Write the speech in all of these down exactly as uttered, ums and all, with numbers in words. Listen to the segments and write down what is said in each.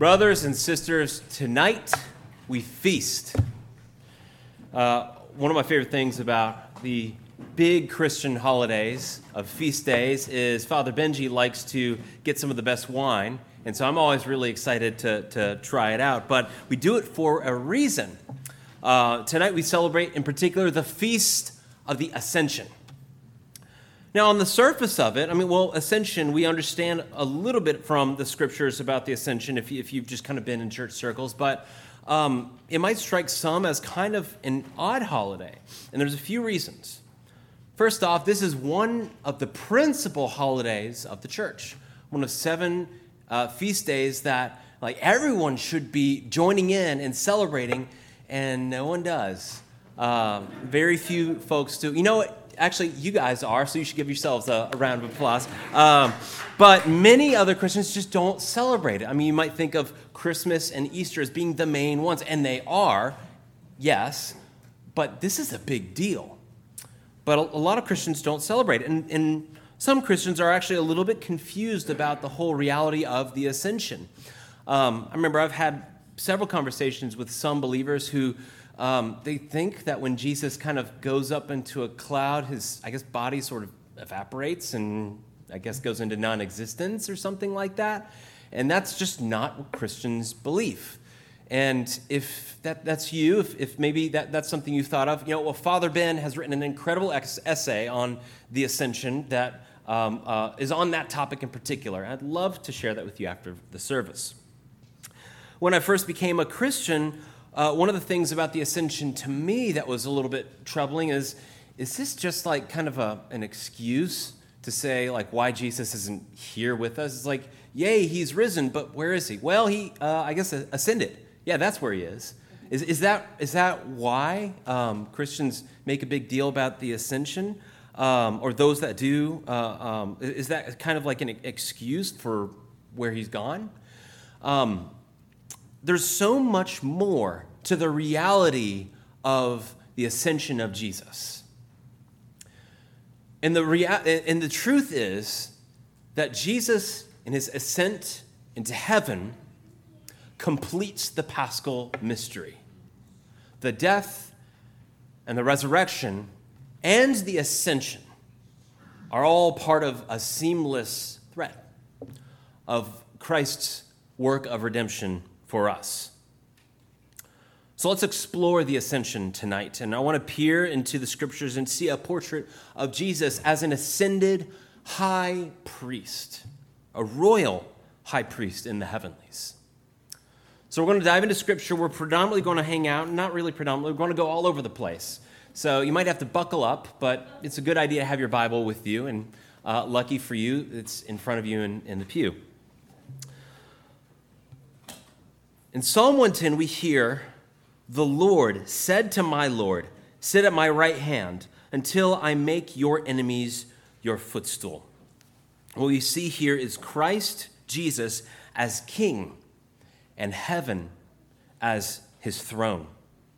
Brothers and sisters, tonight we feast. Uh, one of my favorite things about the big Christian holidays of feast days is Father Benji likes to get some of the best wine, and so I'm always really excited to, to try it out, but we do it for a reason. Uh, tonight we celebrate, in particular, the Feast of the Ascension. Now, on the surface of it, I mean, well, Ascension, we understand a little bit from the scriptures about the Ascension if, you, if you've just kind of been in church circles, but um, it might strike some as kind of an odd holiday, and there's a few reasons. First off, this is one of the principal holidays of the church, one of seven uh, feast days that like everyone should be joining in and celebrating, and no one does. Uh, very few folks do. You know what? Actually, you guys are, so you should give yourselves a, a round of applause. Um, but many other Christians just don't celebrate it. I mean, you might think of Christmas and Easter as being the main ones, and they are, yes, but this is a big deal. But a, a lot of Christians don't celebrate it, and, and some Christians are actually a little bit confused about the whole reality of the Ascension. Um, I remember I've had several conversations with some believers who Um, they think that when Jesus kind of goes up into a cloud, his, I guess, body sort of evaporates and I guess goes into non-existence or something like that. And that's just not what Christians believe. And if that, that's you, if, if maybe that, that's something you've thought of, you know, well, Father Ben has written an incredible ex- essay on the Ascension that um, uh, is on that topic in particular. I'd love to share that with you after the service. When I first became a Christian, Uh, one of the things about the Ascension to me that was a little bit troubling is, is this just like kind of a, an excuse to say like why Jesus isn't here with us? It's like, yay, he's risen, but where is he? Well, he, uh, I guess, ascended. Yeah, that's where he is. Is, is that is that why um, Christians make a big deal about the Ascension? Um, or those that do, uh, um, is that kind of like an excuse for where he's gone? Um There's so much more to the reality of the ascension of Jesus. And the rea- and the truth is that Jesus, in his ascent into heaven, completes the Paschal mystery. The death and the resurrection and the ascension are all part of a seamless thread of Christ's work of redemption for us. So let's explore the Ascension tonight. And I want to peer into the scriptures and see a portrait of Jesus as an ascended high priest, a royal high priest in the heavenlies. So we're going to dive into scripture. We're predominantly going to hang out, not really predominantly, we're going to go all over the place. So you might have to buckle up, but it's a good idea to have your Bible with you. And uh, lucky for you, it's in front of you in, in the pew. In Psalm one ten, we hear, "The Lord said to my Lord, sit at my right hand until I make your enemies your footstool." What we see here is Christ Jesus as king and heaven as his throne.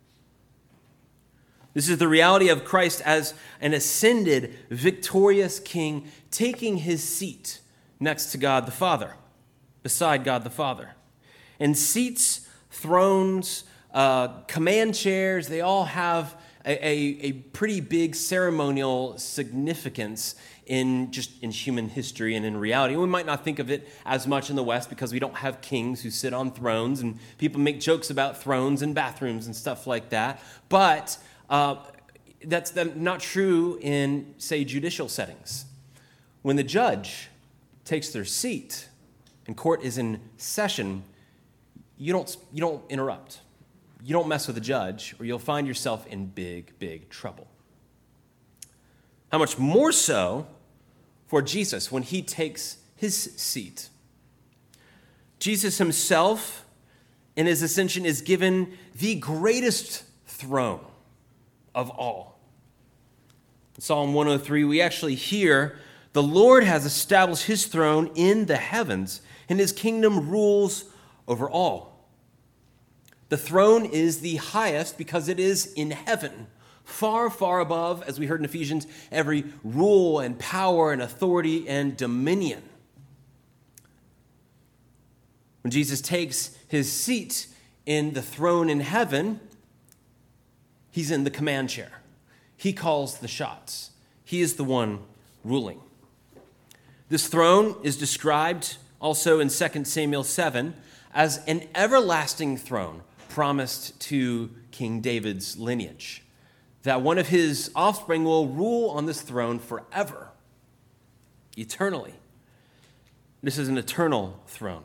This is the reality of Christ as an ascended, victorious king taking his seat next to God the Father, beside God the Father. And seats, thrones, uh, command chairs, they all have a, a, a pretty big ceremonial significance in just in human history and in reality. We might not think of it as much in the West because we don't have kings who sit on thrones, and people make jokes about thrones and bathrooms and stuff like that. But uh, that's not true in, say, judicial settings. When the judge takes their seat and court is in session, You don't, you don't interrupt. You don't mess with the judge, or you'll find yourself in big, big trouble. How much more so for Jesus when he takes his seat? Jesus himself in his ascension is given the greatest throne of all. In Psalm one oh three, we actually hear, "The Lord has established his throne in the heavens, and his kingdom rules over all." The throne is the highest because it is in heaven, far, far above, as we heard in Ephesians, every rule and power and authority and dominion. When Jesus takes his seat in the throne in heaven, he's in the command chair. He calls the shots. He is the one ruling. This throne is described also in Second Samuel seven as an everlasting throne promised to King David's lineage, that one of his offspring will rule on this throne forever, eternally. This is an eternal throne.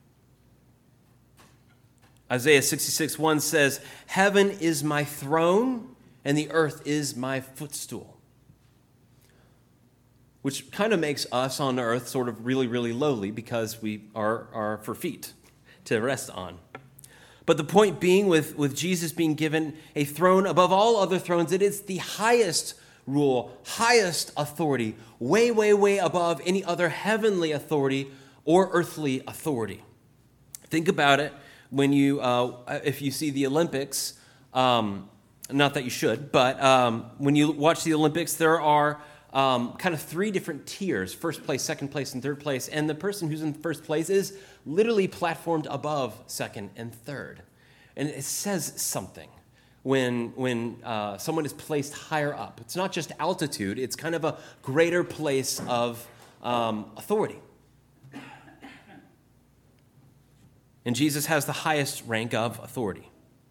Isaiah sixty-six one says, "Heaven is my throne, and the earth is my footstool." Which kind of makes us on earth sort of really, really lowly because we are, are for feet to rest on. But the point being, with, with Jesus being given a throne above all other thrones, it is the highest rule, highest authority, way, way, way above any other heavenly authority or earthly authority. Think about it when you, uh, if you see the Olympics, um, not that you should, but um, when you watch the Olympics, there are um, kind of three different tiers: first place, second place, and third place. And the person who's in first place is literally platformed above second and third. And it says something when, when uh, someone is placed higher up. It's not just altitude, it's kind of a greater place of um, authority. And Jesus has the highest rank of authority.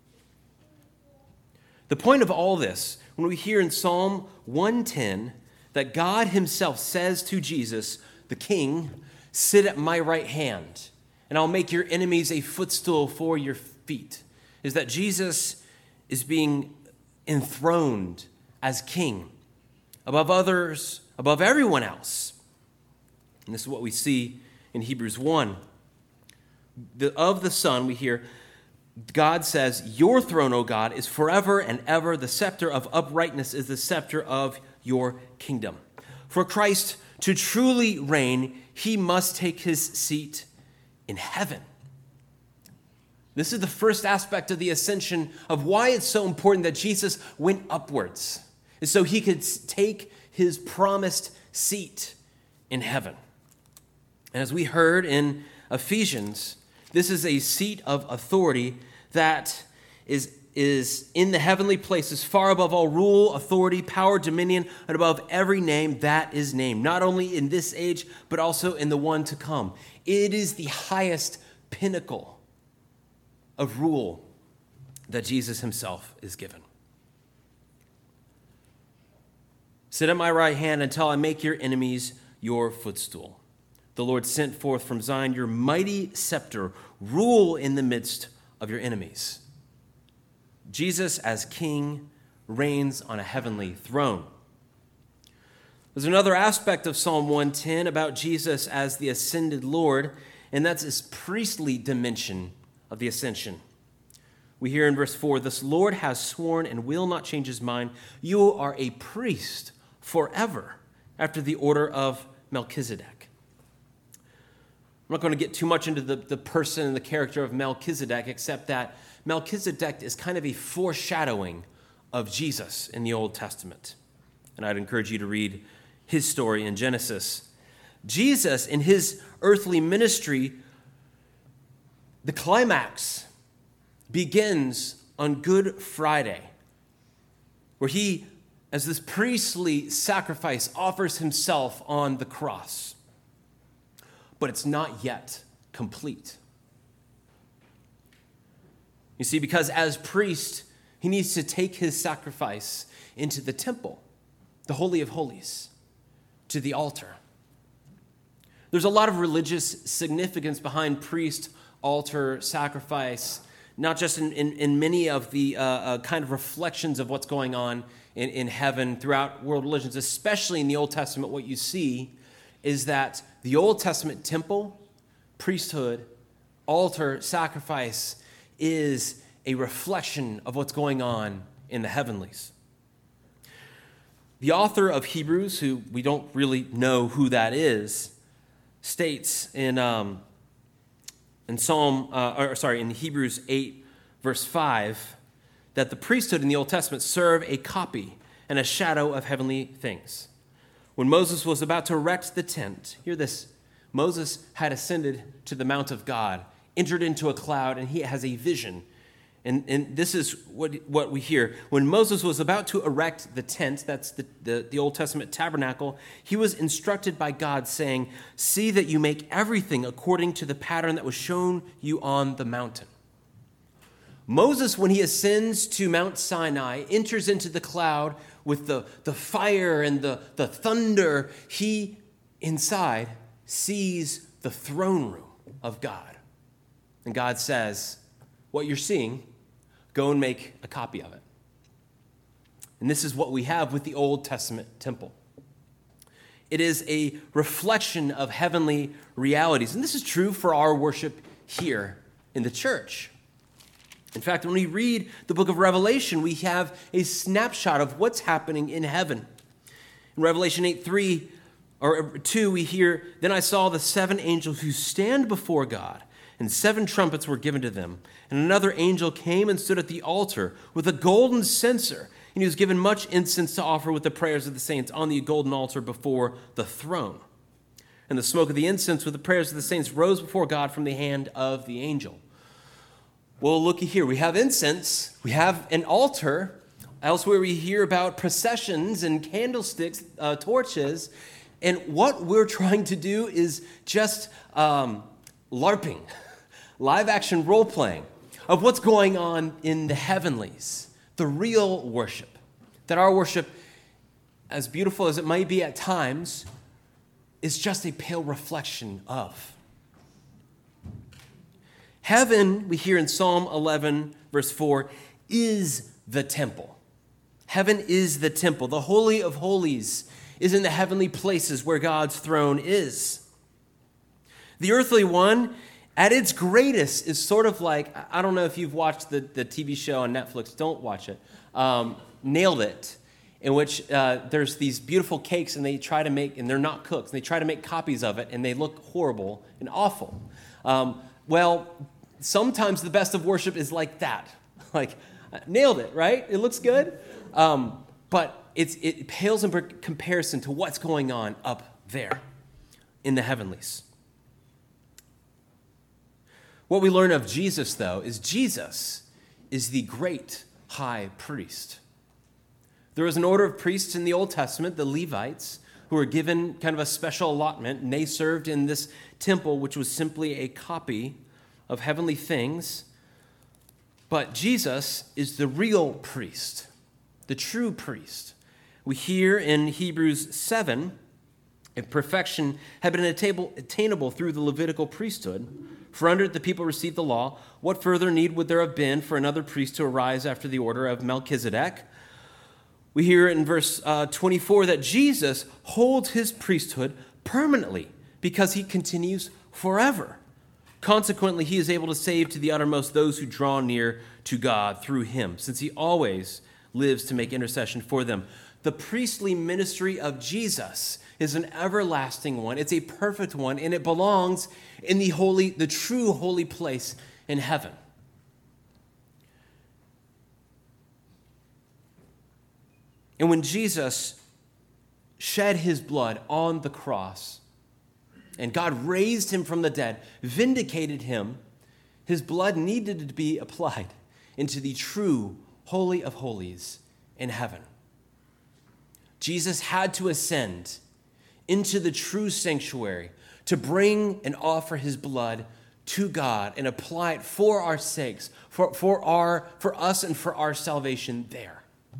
The point of all this, when we hear in Psalm one ten that God himself says to Jesus, the King, "Sit at my right hand, and I'll make your enemies a footstool for your feet," is that Jesus is being enthroned as King above others, above everyone else. And this is what we see in Hebrews one. The, of the Son, we hear God says, "Your throne, O God, is forever and ever. The scepter of uprightness is the scepter of your kingdom." For Christ to truly reign, he must take his seat in heaven. This is the first aspect of the ascension of why it's so important that Jesus went upwards, is so he could take his promised seat in heaven. And as we heard in Ephesians, this is a seat of authority that is, is in the heavenly places, far above all rule, authority, power, dominion, and above every name that is named, not only in this age, but also in the one to come. It is the highest pinnacle of rule that Jesus himself is given. "Sit at my right hand until I make your enemies your footstool. The Lord sent forth from Zion your mighty scepter. Rule in the midst of your enemies." Jesus, as King, reigns on a heavenly throne. There's another aspect of Psalm one ten about Jesus as the ascended Lord, and that's his priestly dimension of the ascension. We hear in verse four, "This Lord has sworn and will not change his mind. You are a priest forever, after the order of Melchizedek." I'm not going to get too much into the, the person and the character of Melchizedek, except that Melchizedek is kind of a foreshadowing of Jesus in the Old Testament. And I'd encourage you to read his story in Genesis. Jesus, in his earthly ministry, the climax begins on Good Friday, where he, as this priestly sacrifice, offers himself on the cross. But it's not yet complete. You see, because as priest, he needs to take his sacrifice into the temple, the Holy of Holies, to the altar. There's a lot of religious significance behind priest, altar, sacrifice, not just in, in, in many of the uh, uh, kind of reflections of what's going on in, in heaven throughout world religions, especially in the Old Testament. What you see is that the Old Testament temple, priesthood, altar, sacrifice is a reflection of what's going on in the heavenlies. The author of Hebrews, who we don't really know who that is, states in um, in Psalm, uh, or sorry, in Hebrews eight, verse five, that the priesthood in the Old Testament serve a copy and a shadow of heavenly things. When Moses was about to erect the tent, hear this, Moses had ascended to the Mount of God entered into a cloud, and he has a vision. And, and this is what, what we hear. When Moses was about to erect the tent, that's the, the, the Old Testament tabernacle, he was instructed by God saying, "See that you make everything according to the pattern that was shown you on the mountain." Moses, when he ascends to Mount Sinai, enters into the cloud with the, the fire and the, the thunder. He, inside, sees the throne room of God. And God says, "What you're seeing, go and make a copy of it." And this is what we have with the Old Testament temple. It is a reflection of heavenly realities. And this is true for our worship here in the church. In fact, when we read the book of Revelation, we have a snapshot of what's happening in heaven. In Revelation eight three or two, we hear, "Then I saw the seven angels who stand before God, and seven trumpets were given to them. And another angel came and stood at the altar with a golden censer, and he was given much incense to offer with the prayers of the saints on the golden altar before the throne. And the smoke of the incense with the prayers of the saints rose before God from the hand of the angel." Well, looky here. We have incense. We have an altar. Elsewhere, we hear about processions and candlesticks, uh, torches. And what we're trying to do is just um, LARPing, live action role playing of what's going on in the heavenlies, the real worship. That our worship, as beautiful as it might be at times, is just a pale reflection of. Heaven, we hear in Psalm eleven, verse four, is the temple. Heaven is the temple. The Holy of Holies is in the heavenly places where God's throne is. The earthly one, at its greatest, is sort of like, I don't know if you've watched the, the T V show on Netflix, don't watch it, um, Nailed It, in which uh, there's these beautiful cakes and they try to make, and they're not cooked, and they try to make copies of it and they look horrible and awful. Um, well, sometimes the best of worship is like that. Like, nailed it, right? It looks good. Um, but it's, it pales in comparison to what's going on up there in the heavenlies. What we learn of Jesus, though, is Jesus is the great high priest. There was an order of priests in the Old Testament, the Levites, who were given kind of a special allotment, and they served in this temple, which was simply a copy of heavenly things. But Jesus is the real priest, the true priest. We hear in Hebrews seven, if perfection had been attainable through the Levitical priesthood, for under it the people received the law, what further need would there have been for another priest to arise after the order of Melchizedek? We hear in verse uh, twenty-four that Jesus holds his priesthood permanently because he continues forever. Consequently, he is able to save to the uttermost those who draw near to God through him, since he always lives to make intercession for them. The priestly ministry of Jesus is an everlasting one. It's a perfect one, and it belongs in the holy, the true holy place in heaven. And when Jesus shed his blood on the cross, and God raised him from the dead, vindicated him, his blood needed to be applied into the true Holy of Holies in heaven. Jesus had to ascend into the true sanctuary to bring and offer his blood to God and apply it for our sakes, for, for, our, for us and for our salvation there.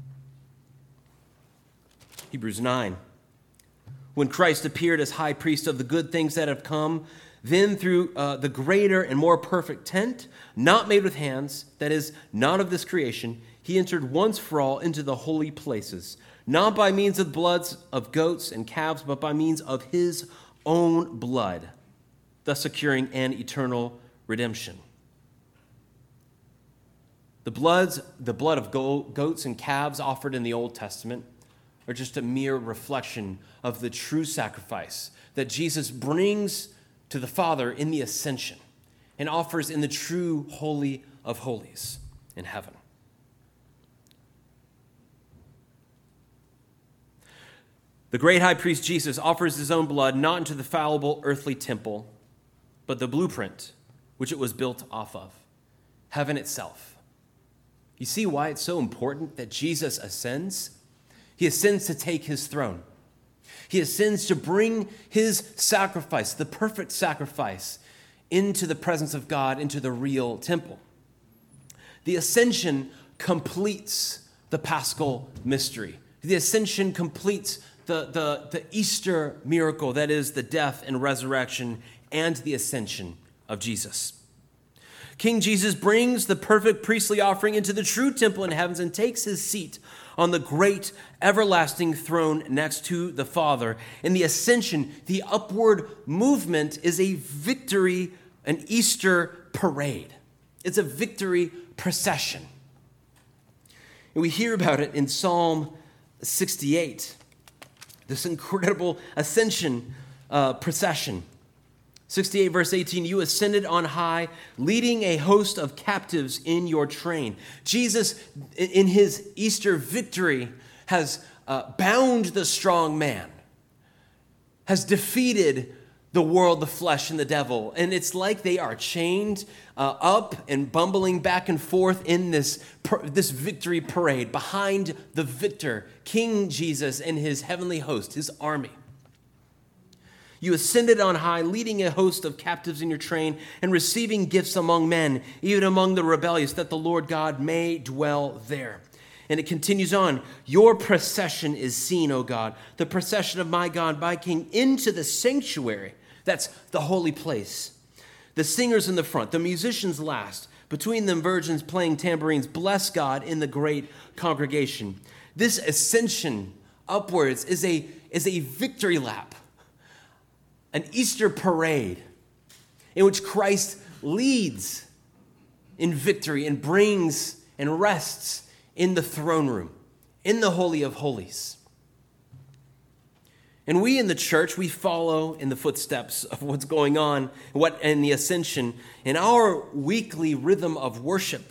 Hebrews nine. When Christ appeared as high priest of the good things that have come, then through uh, the greater and more perfect tent, not made with hands, that is, not of this creation, he entered once for all into the holy places, not by means of bloods of goats and calves, but by means of his own blood, thus securing an eternal redemption. The bloods, the blood of go- goats and calves offered in the Old Testament are just a mere reflection of the true sacrifice that Jesus brings to the Father in the ascension and offers in the true Holy of Holies in heaven. The great high priest Jesus offers his own blood not into the fallible earthly temple, but the blueprint, which it was built off of, heaven itself. You see why it's so important that Jesus ascends? He ascends to take his throne. He ascends to bring his sacrifice, the perfect sacrifice, into the presence of God, into the real temple. The ascension completes the Paschal mystery. The ascension completes the, the, the Easter miracle, that is the death and resurrection and the ascension of Jesus. King Jesus brings the perfect priestly offering into the true temple in heavens and takes his seat on the great everlasting throne next to the Father. In the ascension, the upward movement is a victory, an Easter parade. It's a victory procession. And we hear about it in Psalm sixty-eight, this incredible ascension uh, procession. sixty-eight verse eighteen, you ascended on high, leading a host of captives in your train. Jesus, in his Easter victory, has uh, bound the strong man, has defeated the world, the flesh, and the devil. And it's like they are chained uh, up and bumbling back and forth in this, this victory parade behind the victor, King Jesus and his heavenly host, his army. You ascended on high, leading a host of captives in your train and receiving gifts among men, even among the rebellious, that the Lord God may dwell there. And it continues on. Your procession is seen, O God, the procession of my God, my King, into the sanctuary. That's the holy place. The singers in the front, the musicians last, between them virgins playing tambourines, bless God in the great congregation. This ascension upwards is a, is a victory lap, an Easter parade in which Christ leads in victory and brings and rests in the throne room, in the Holy of Holies. And we in the church, we follow in the footsteps of what's going on what in the ascension in our weekly rhythm of worship.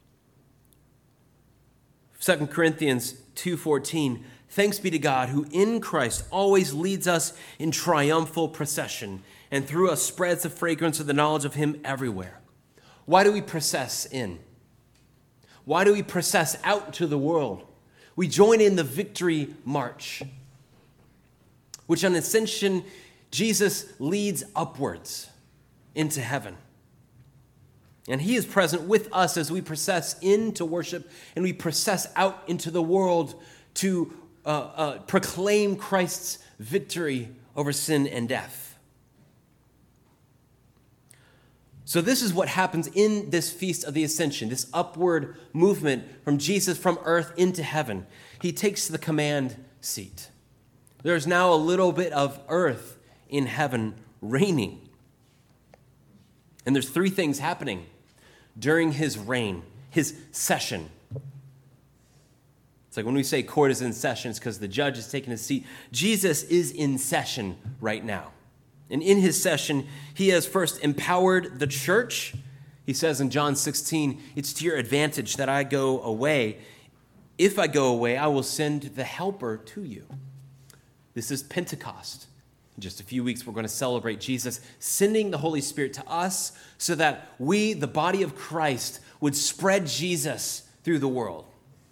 Second Corinthians two fourteen, thanks be to God who in Christ always leads us in triumphal procession and through us spreads the fragrance of the knowledge of him everywhere. Why do we process in? Why do we process out to the world? We join in the victory march, which on ascension, Jesus leads upwards into heaven. And he is present with us as we process into worship and we process out into the world to uh, uh, proclaim Christ's victory over sin and death. So this is what happens in this Feast of the Ascension, this upward movement from Jesus from earth into heaven. He takes the command seat. There's now a little bit of earth in heaven reigning. And there's three things happening during his reign, his session. It's like when we say court is in session, it's because the judge is taking his seat. Jesus is in session right now. And in his session, he has first empowered the church. He says in John sixteen, it's to your advantage that I go away. If I go away, I will send the helper to you. This is Pentecost. In just a few weeks, we're going to celebrate Jesus sending the Holy Spirit to us so that we, the body of Christ, would spread Jesus through the world.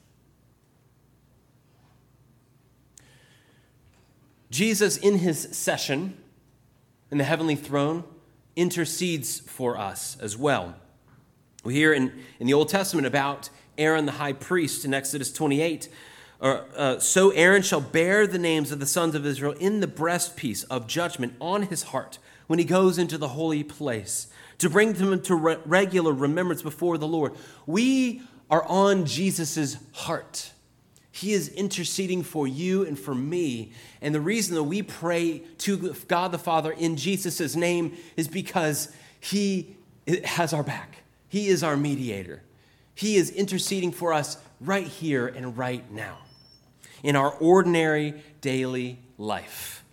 Jesus, in his session in the heavenly throne, intercedes for us as well. We hear in, in the Old Testament about Aaron the high priest in Exodus twenty-eight. Uh, uh, so Aaron shall bear the names of the sons of Israel in the breastpiece of judgment on his heart when he goes into the holy place to bring them to re- regular remembrance before the Lord. We are on Jesus's heart. He is interceding for you and for me. And the reason that we pray to God the Father in Jesus' name is because he has our back. He is our mediator. He is interceding for us right here and right now in our ordinary daily life.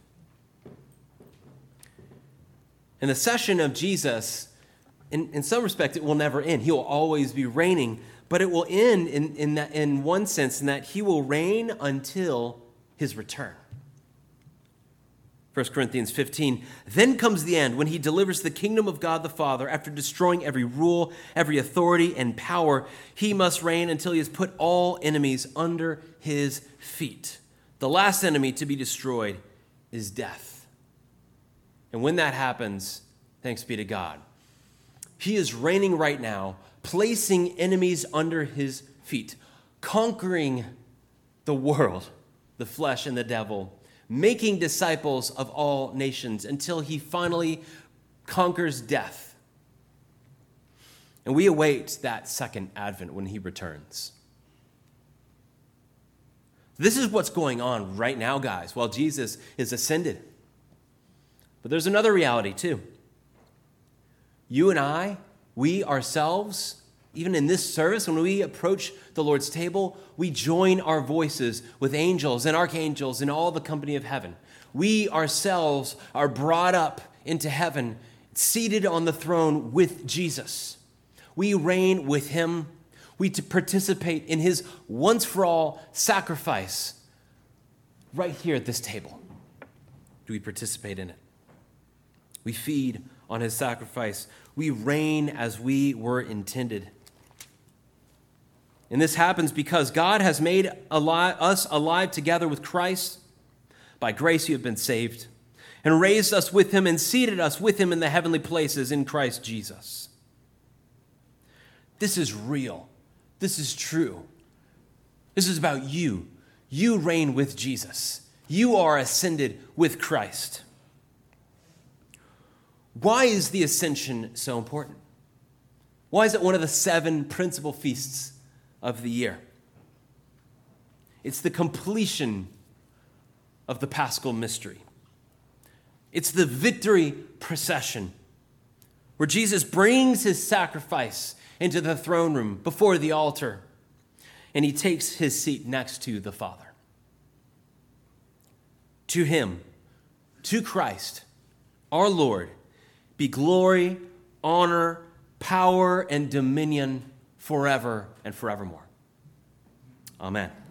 And the session of Jesus, in, in some respect, it will never end. He will always be reigning, but it will end in, in, that, in one sense in that he will reign until his return. First Corinthians fifteen, then comes the end when he delivers the kingdom of God the Father. After destroying every rule, every authority and power, he must reign until he has put all enemies under his feet. The last enemy to be destroyed is death. And when that happens, thanks be to God, he is reigning right now, placing enemies under his feet, conquering the world, the flesh and the devil, making disciples of all nations until he finally conquers death. And we await that second advent when he returns. This is what's going on right now, guys, while Jesus is ascended. But there's another reality too. You and I, we ourselves, even in this service, when we approach the Lord's table, we join our voices with angels and archangels and all the company of heaven. We ourselves are brought up into heaven, seated on the throne with Jesus. We reign with him. We to participate in his once-for-all sacrifice right here at this table. Do we participate in it? We feed on his sacrifice. We reign as we were intended. And this happens because God has made alive, us alive together with Christ. By grace you have been saved, and raised us with him and seated us with him in the heavenly places in Christ Jesus. This is real. This is true. This is about you. You reign with Jesus. You are ascended with Christ. Why is the ascension so important? Why is it one of the seven principal feasts of the year? It's the completion of the Paschal mystery. It's the victory procession where Jesus brings his sacrifice into the throne room before the altar, and he takes his seat next to the Father. To him, to Christ, our Lord, be glory, honor, power, and dominion forever and forevermore. Amen.